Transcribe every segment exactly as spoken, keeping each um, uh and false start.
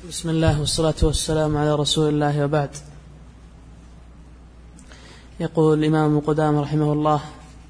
بسم الله والصلاة والسلام على رسول الله وبعد. يقول الإمام قدامة رحمه الله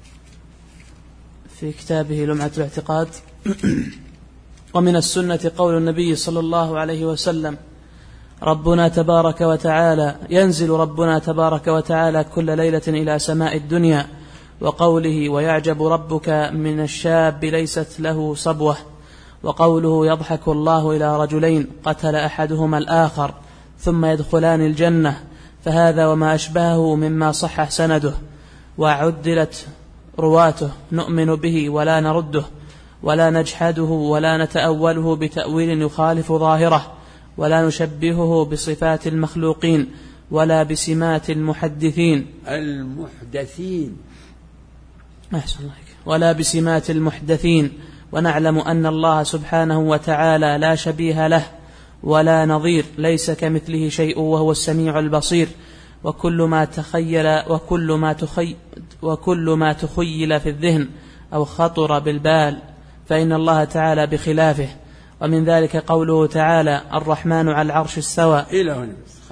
في كتابه لمعة الاعتقاد: ومن السنة قول النبي صلى الله عليه وسلم: ربنا تبارك وتعالى ينزل ربنا تبارك وتعالى كل ليلة إلى سماء الدنيا، وقوله: ويعجب ربك من الشاب ليست له صبوة، وقوله: يضحك الله إلى رجلين قتل أحدهما الآخر ثم يدخلان الجنة، فهذا وما أشبهه مما صح سنده وعدلت رواته نؤمن به ولا نرده ولا نجحده ولا نتأوله بتأويل يخالف ظاهره، ولا نشبهه بصفات المخلوقين ولا بسمات المحدثين المحدثين أحسن الله ولا بسمات المحدثين، ونعلم أن الله سبحانه وتعالى لا شبيه له ولا نظير، ليس كمثله شيء وهو السميع البصير. وكل ما تخيل وكل ما تخي وكل ما تخيل في الذهن أو خطر بالبال فإن الله تعالى بخلافه. ومن ذلك قوله تعالى: الرحمن على العرش استوى إلى هنا.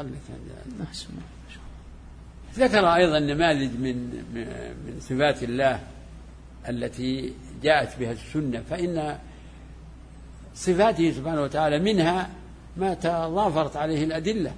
ذكر أيضا نماذج من من صفات الله التي جاءت بها السنة، فإن صفاته سبحانه وتعالى منها ما تضافرت عليه الأدلة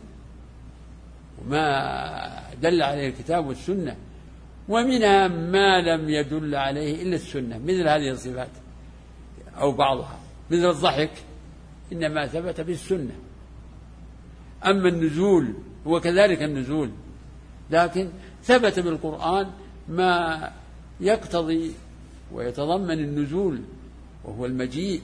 وما دل عليه الكتاب والسنة، ومنها ما لم يدل عليه إلا السنة، مثل هذه الصفات أو بعضها، مثل الضحك إنما ثبت بالسنة. أما النزول هو كذلك النزول، لكن ثبت بالقرآن ما يقتضي ويتضمن النزول وهو المجيء.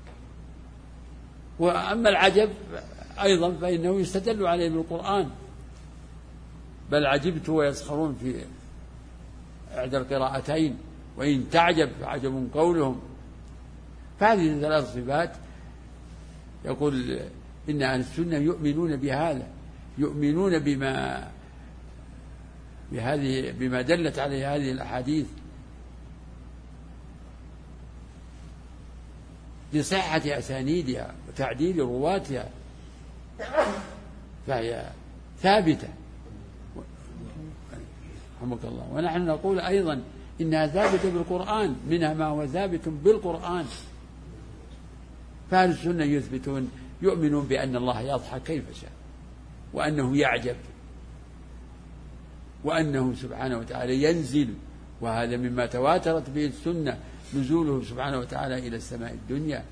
وأما العجب أيضا فإنه يستدل عليه بالقرآن: بل عجبت ويسخرون في إحدى القراءتين وإن تعجب فعجب قولهم. فهذه ثلاث صفات يقول إن أهل السنة يؤمنون بهذا، يؤمنون بما بهذه بما دلت عليه هذه الأحاديث لصحة أسانيدها وتعديل رواتها، فهي ثابتة رحمك الله. ونحن نقول أيضا إنها ثابتة بالقرآن، منها ما هو ثابت بالقرآن. فأهل السنة يثبتون يؤمنون بأن الله يضحك كيف شاء، وأنه يعجب، وأنه سبحانه وتعالى ينزل، وهذا مما تواترت به السنة، نزوله سبحانه وتعالى إلى السماء الدنيا.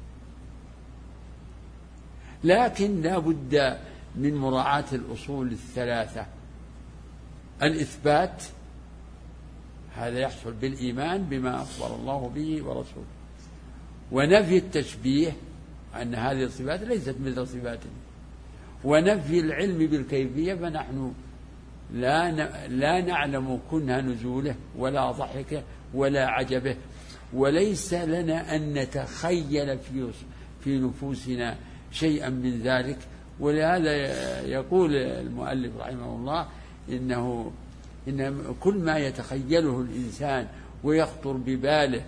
لكن لا بد من مراعاة الأصول الثلاثة: الإثبات، هذا يحصل بالإيمان بما أخبر الله به ورسوله، ونفي التشبيه، أن هذه الصفات ليست مثل صفاتنا، ونفي العلم بالكيفية، فنحن لا لا نعلم كنه نزوله ولا ضحكه ولا عجبه، وليس لنا أن نتخيل في في نفوسنا شيئا من ذلك. ولهذا يقول المؤلف رحمه الله إنه إن كل ما يتخيله الإنسان ويخطر بباله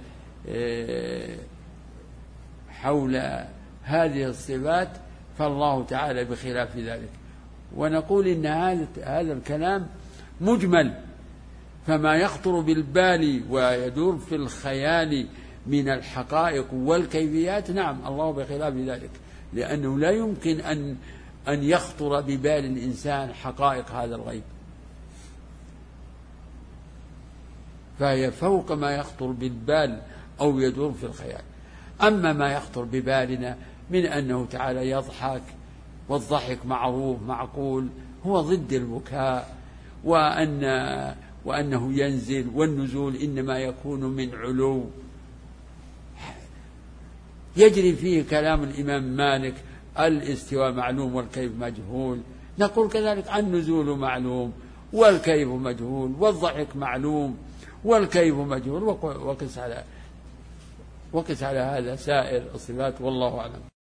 حول هذه الصفات فالله تعالى بخلاف ذلك. ونقول إن هذا هذا الكلام مجمل، فما يخطر بالبال ويدور في الخيال من الحقائق والكيفيات نعم الله بخلاف ذلك، لأنه لا يمكن أن أن يخطر ببال الإنسان حقائق هذا الغيب، فهي فوق ما يخطر بالبال أو يدور في الخيال. أما ما يخطر ببالنا من أنه تعالى يضحك، والضحك معروف معقول هو ضد البكاء، وأن وأنه ينزل، والنزول إنما يكون من علو يجري فيه كلام الإمام مالك: الاستواء معلوم والكيف مجهول. نقول كذلك النزول معلوم والكيف مجهول، والضحك معلوم والكيف مجهول، وقس على وقس على هذا سائر الصفات، والله أعلم.